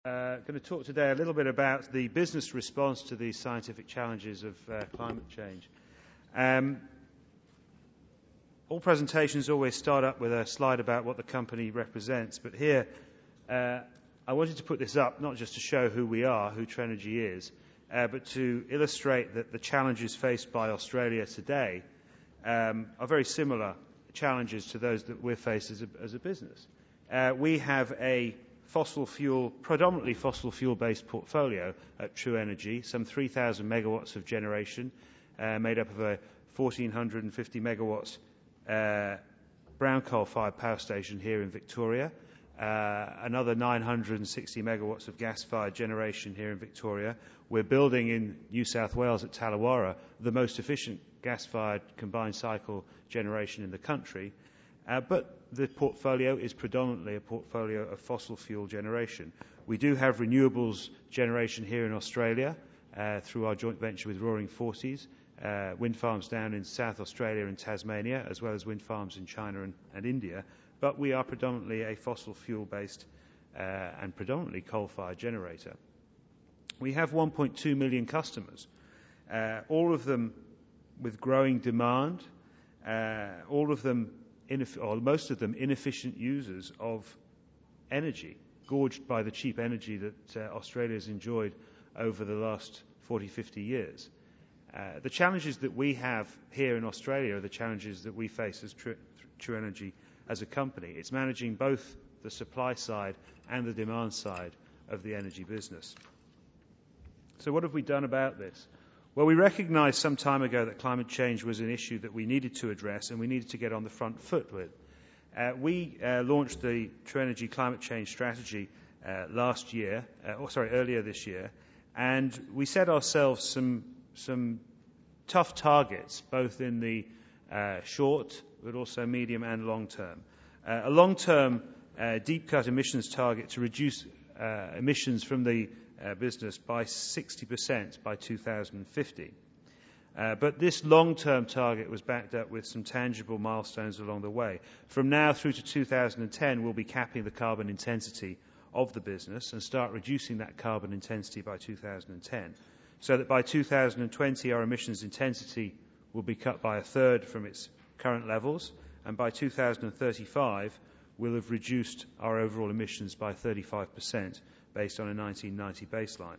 Going to talk today a little bit about the business response to the scientific challenges of climate change. All presentations always start up with a slide about what the company represents, but here I wanted to put this up not just to show who we are, who Trenergy is, but to illustrate that the challenges faced by Australia today are very similar challenges to those that we're faced as a business. We have a predominantly fossil fuel-based portfolio at TruEnergy, some 3,000 megawatts of generation, made up of a 1,450 megawatts brown coal-fired power station here in Victoria, another 960 megawatts of gas-fired generation here in Victoria. We're building in New South Wales at Tallawarra the most efficient gas-fired combined cycle generation in the country. But the portfolio is predominantly a portfolio of fossil fuel generation. We do have renewables generation here in Australia through our joint venture with Roaring Forties, wind farms down in South Australia and Tasmania, as well as wind farms in China and India. But we are predominantly a fossil fuel-based and predominantly coal-fired generator. We have 1.2 million customers, all of them with growing demand, all of them or most of them inefficient users of energy, gorged by the cheap energy that Australia has enjoyed over the last 40, 50 years. The challenges that we have here in Australia are the challenges that we face as TruEnergy as a company. It's managing both the supply side and the demand side of the energy business. So what have we done about this? Well, we recognised some time ago that climate change was an issue that we needed to address and we needed to get on the front foot with. We launched the TruEnergy Climate Change Strategy earlier this year, and we set ourselves some tough targets, both in the short but also medium and long term. A long-term deep cut emissions target to reduce emissions from the business by 60% by 2050. But this long-term target was backed up with some tangible milestones along the way. From now through to 2010, we'll be capping the carbon intensity of the business and start reducing that carbon intensity by 2010, so that by 2020 our emissions intensity will be cut by a third from its current levels, and by 2035 we'll have reduced our overall emissions by 35%. Based on a 1990 baseline.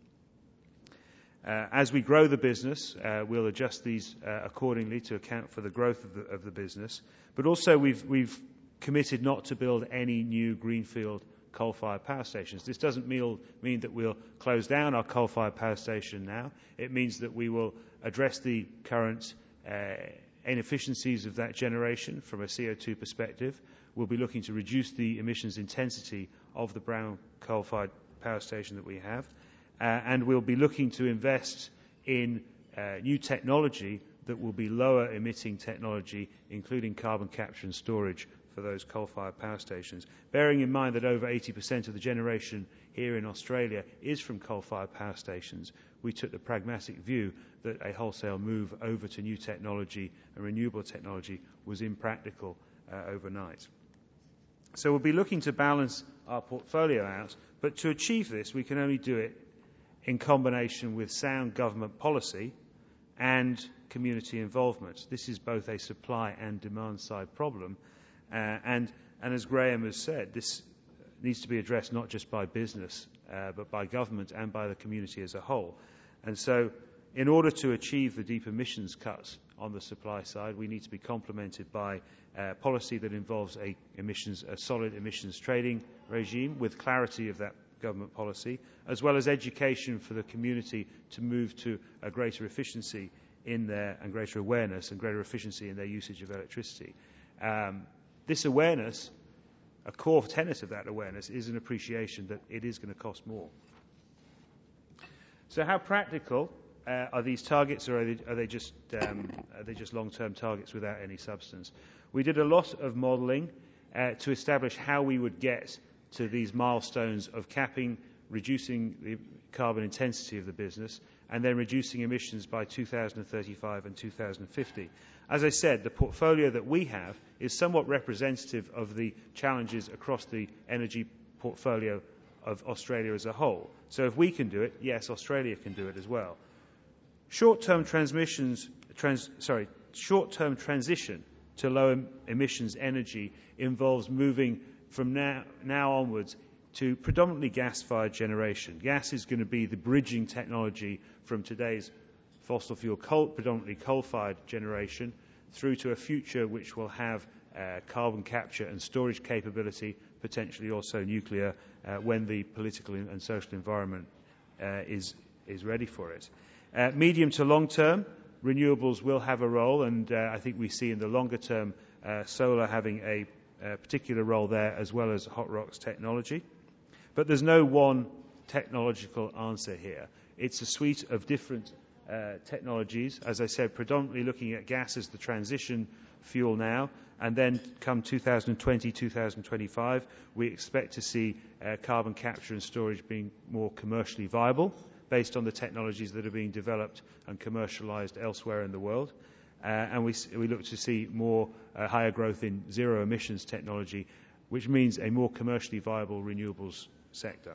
As we grow the business, we'll adjust these accordingly to account for the growth of the business. But also we've committed not to build any new greenfield coal-fired power stations. This doesn't mean that we'll close down our coal-fired power station now. It means that we will address the current inefficiencies of that generation from a CO2 perspective. We'll be looking to reduce the emissions intensity of the brown coal-fired power station that we have, and we'll be looking to invest in new technology that will be lower emitting technology, including carbon capture and storage for those coal-fired power stations. Bearing in mind that over 80% of the generation here in Australia is from coal-fired power stations, we took the pragmatic view that a wholesale move over to new technology and renewable technology was impractical overnight. So we'll be looking to balance our portfolio out, but to achieve this we can only do it in combination with sound government policy and community involvement. This is both a supply and demand side problem, and as Graham has said, this needs to be addressed not just by business but by government and by the community as a whole. And so in order to achieve the deep emissions cuts on the supply side, we need to be complemented by policy that involves a solid emissions trading regime with clarity of that government policy, as well as education for the community to move to a greater efficiency and greater awareness and greater efficiency in their usage of electricity. This awareness, a core tenet of that awareness, is an appreciation that it is going to cost more. So how practical are these targets, or are they just long-term targets without any substance? We did a lot of modelling to establish how we would get to these milestones of capping, reducing the carbon intensity of the business, and then reducing emissions by 2035 and 2050. As I said, the portfolio that we have is somewhat representative of the challenges across the energy portfolio of Australia as a whole. So if we can do it, yes, Australia can do it as well. Short-term transition to low emissions energy involves moving from now onwards to predominantly gas-fired generation. Gas is going to be the bridging technology from today's fossil fuel predominantly coal-fired generation through to a future which will have carbon capture and storage capability, potentially also nuclear, when the political and social environment is ready for it. Medium to long term, renewables will have a role, and I think we see in the longer term solar having a particular role there, as well as hot rocks technology. But there's no one technological answer here. It's a suite of different technologies, as I said, predominantly looking at gas as the transition fuel now, and then come 2020, 2025, we expect to see carbon capture and storage being more commercially viable based on the technologies that are being developed and commercialized elsewhere in the world. And we look to see more higher growth in zero emissions technology, which means a more commercially viable renewables sector.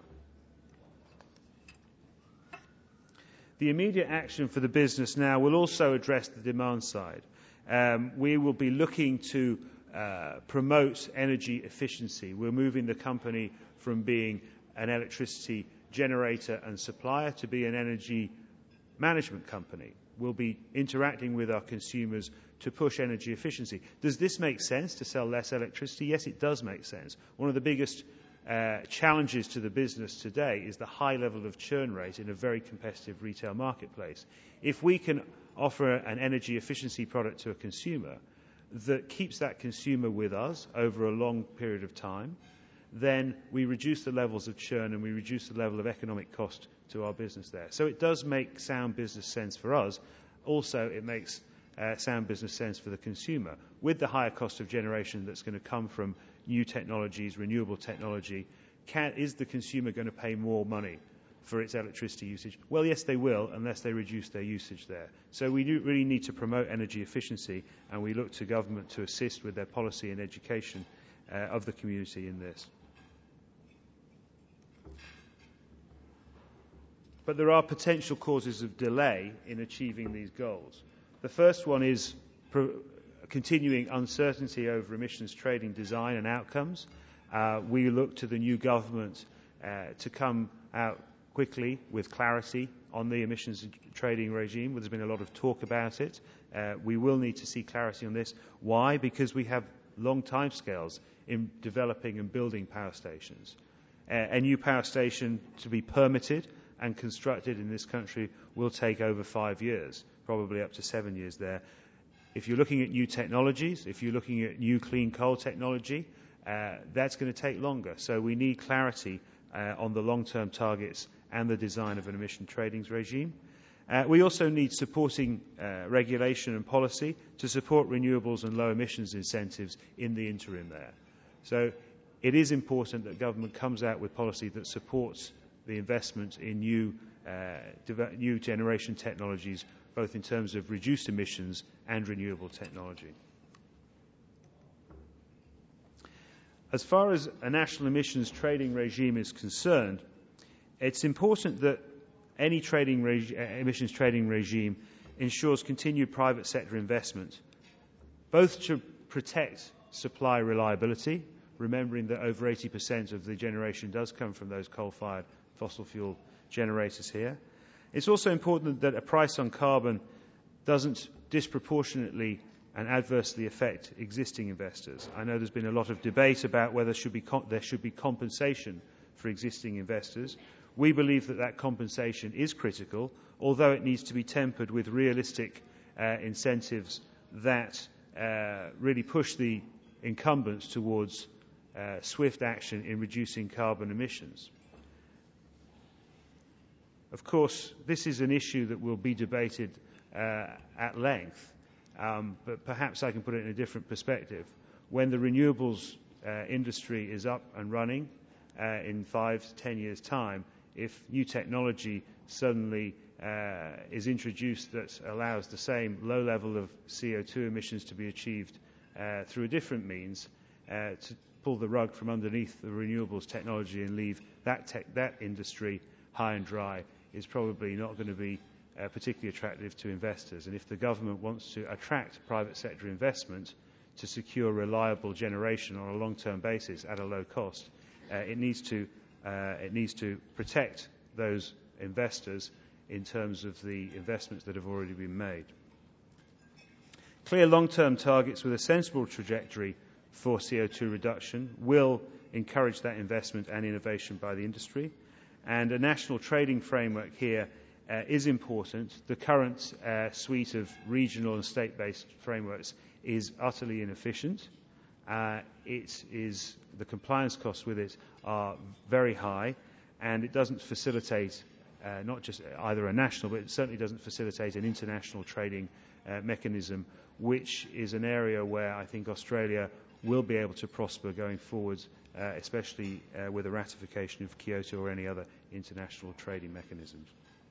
The immediate action for the business now will also address the demand side. We will be looking to promote energy efficiency. We're moving the company from being an electricity generator and supplier to be an energy management company. We'll be interacting with our consumers to push energy efficiency. Does this make sense, to sell less electricity? Yes, it does make sense. One of the biggest challenges to the business today is the high level of churn rate in a very competitive retail marketplace. If we can offer an energy efficiency product to a consumer that keeps that consumer with us over a long period of time, then we reduce the levels of churn and we reduce the level of economic cost to our business there. So it does make sound business sense for us. Also, it makes sound business sense for the consumer. With the higher cost of generation that's going to come from new technologies, renewable technology, is the consumer going to pay more money for its electricity usage? Well, yes, they will, unless they reduce their usage there. So we do really need to promote energy efficiency, and we look to government to assist with their policy and education of the community in this. But there are potential causes of delay in achieving these goals. The first one is continuing uncertainty over emissions trading design and outcomes. We look to the new government to come out quickly with clarity on the emissions trading regime. There's been a lot of talk about it. We will need to see clarity on this. Why? Because we have long timescales in developing and building power stations. A new power station to be permitted and constructed in this country will take over 5 years, probably up to 7 years there. If you're looking at new technologies, if you're looking at new clean coal technology, that's going to take longer. So we need clarity on the long-term targets and the design of an emission trading regime. We also need supporting regulation and policy to support renewables and low emissions incentives in the interim there. So it is important that government comes out with policy that supports the investment in new generation technologies, both in terms of reduced emissions and renewable technology. As far as a national emissions trading regime is concerned, it's important that any emissions trading regime ensures continued private sector investment, both to protect supply reliability, remembering that over 80% of the generation does come from those coal-fired fossil fuel generators here. It's also important that a price on carbon doesn't disproportionately and adversely affect existing investors. I know there's been a lot of debate about whether there should be compensation for existing investors. We believe that compensation is critical, although it needs to be tempered with realistic incentives that really push the incumbents towards swift action in reducing carbon emissions. Of course, this is an issue that will be debated at length, but perhaps I can put it in a different perspective. When the renewables industry is up and running in 5 to 10 years' time, if new technology suddenly is introduced that allows the same low level of CO2 emissions to be achieved through a different means, pull the rug from underneath the renewables technology and leave that industry high and dry is probably not going to be particularly attractive to investors. And if the government wants to attract private sector investment to secure reliable generation on a long-term basis at a low cost, it needs to protect those investors in terms of the investments that have already been made. Clear long-term targets with a sensible trajectory for CO2 reduction will encourage that investment and innovation by the industry. And a national trading framework here is important. The current suite of regional and state-based frameworks is utterly inefficient. The compliance costs with it are very high, and it doesn't facilitate not just either a national, but it certainly doesn't facilitate an international trading mechanism, which is an area where I think Australia will be able to prosper going forward, especially with the ratification of Kyoto or any other international trading mechanisms.